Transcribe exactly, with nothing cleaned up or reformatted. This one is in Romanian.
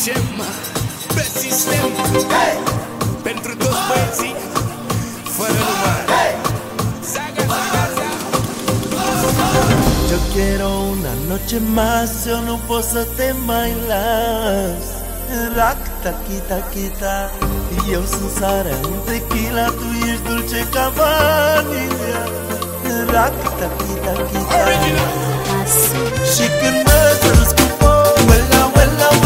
facem pe sistem, hey! Pentru toți băieții fără număr, hey! Zaga, zaga, zaga. Yo quiero una noche más, yo no pot să te mai las. Rac, taqui, taqui-ta. Eu sunt sarea în tequila, tu ești dulce ca vanila. Rac, taqui, taqui-ta. Și când mă sărut cu foc, wella, wella,